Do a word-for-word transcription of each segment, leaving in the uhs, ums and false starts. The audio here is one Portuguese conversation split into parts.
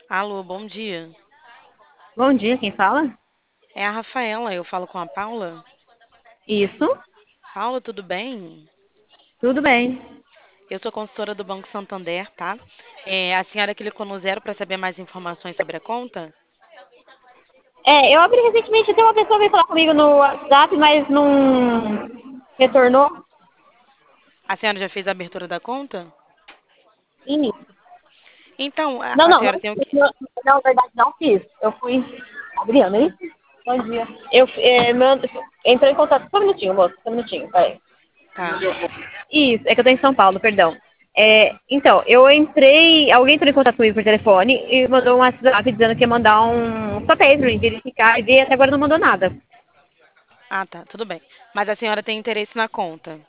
Alô, bom dia. Bom dia, quem fala? É a Rafaela, eu falo com a Paula. Isso, Paula, tudo bem? tudo bem. Eu sou consultora do Banco Santander, tá? É, a senhora clicou no zero para saber mais informações sobre a conta? É, eu abri recentemente, tem uma pessoa que veio falar comigo no WhatsApp, mas não retornou. A senhora já fez a abertura da conta? Início. Então, a, Não, a não, senhora não, tem o que. não, não, na verdade não fiz. Eu fui. Adriana, hein? Bom dia. Eu é, mando, entrei em contato. Só um minutinho, moço, só um minutinho, peraí. Tá. Isso, é que eu tô em São Paulo, perdão. É, então, eu entrei, alguém entrou em contato comigo por telefone e mandou um WhatsApp dizendo que ia mandar um papéis pra mim verificar e ver, até agora não mandou nada. Ah, tá, tudo bem. Mas a senhora tem interesse na conta?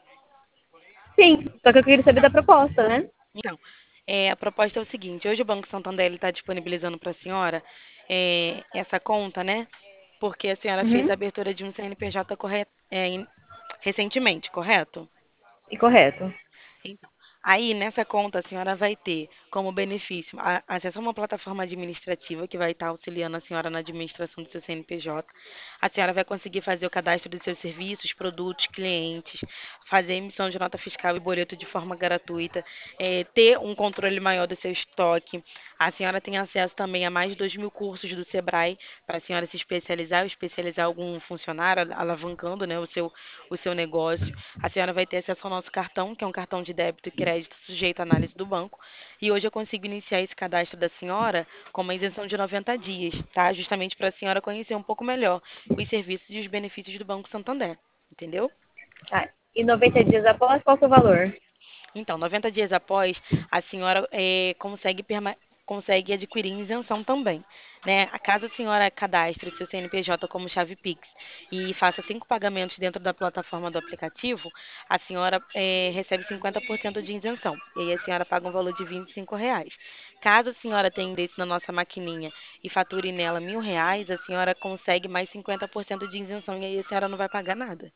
Sim, só que eu queria saber da proposta, né? Então, é, a proposta é o seguinte: hoje o Banco Santander está disponibilizando para a senhora é, essa conta, né? Porque a senhora fez a Uhum. abertura de um C N P J correto, é, em- recentemente, correto? E correto. Então, aí nessa conta a senhora vai ter como benefício a- acesso a uma plataforma administrativa que vai estar auxiliando a senhora na administração do seu C N P J. A senhora vai conseguir fazer o cadastro dos seus serviços, produtos, clientes, fazer emissão de nota fiscal e boleto de forma gratuita, eh, ter um controle maior do seu estoque. A senhora tem acesso também a mais de dois mil cursos do Sebrae para a senhora se especializar ou especializar algum funcionário, alavancando, né, o seu, o seu negócio. A senhora vai ter acesso ao nosso cartão, que é um cartão de débito e crédito sujeito à análise do banco. E hoje eu consigo iniciar esse cadastro da senhora com uma isenção de noventa dias, tá? Justamente para a senhora conhecer um pouco melhor os serviços e os benefícios do Banco Santander. Entendeu? Tá. E noventa dias após, qual que é o valor? Então, noventa dias após, a senhora eh, consegue, perma- consegue adquirir isenção também. Né? A Caso a senhora cadastre o seu C N P J como chave Pix e faça cinco pagamentos dentro da plataforma do aplicativo, a senhora eh, recebe cinquenta por cento de isenção. E aí a senhora paga um valor de vinte e cinco reais. Caso a senhora tenha endereço na nossa maquininha e fature nela mil reais, a senhora consegue mais cinquenta por cento de isenção e aí a senhora não vai pagar nada.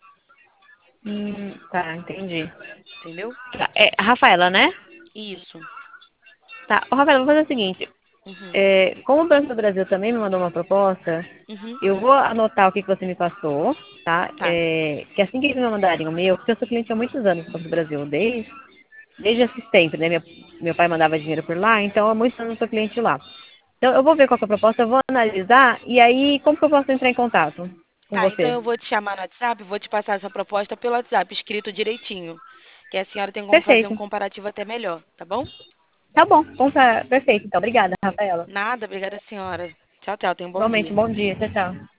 Hum, tá, entendi. Entendeu? Tá, é a Rafaela, né? Isso. Tá. Ô, Rafaela, vou fazer o seguinte. Uhum. É, como o Banco do Brasil também me mandou uma proposta, Uhum. eu vou anotar o que, que você me passou, tá? Tá. É, que assim que eles me mandarem o meu, porque eu sou cliente há muitos anos do Banco do Brasil, desde, desde assistente, né? Meu, meu pai mandava dinheiro por lá, então há muitos anos eu sou cliente lá. Então eu vou ver qual que é a proposta, eu vou analisar, e aí como que eu posso entrar em contato com Tá, então você? eu vou te chamar no WhatsApp, vou te passar essa proposta pelo WhatsApp, escrito direitinho. Que a senhora tem como fazer um Perfeito. comparativo até melhor, tá bom? Tá bom, bom tá, perfeito. Então, obrigada, Rafaela. Nada, obrigada, senhora. Tchau, tchau, tenha um bom Igualmente, dia. bom dia. Tchau, tchau.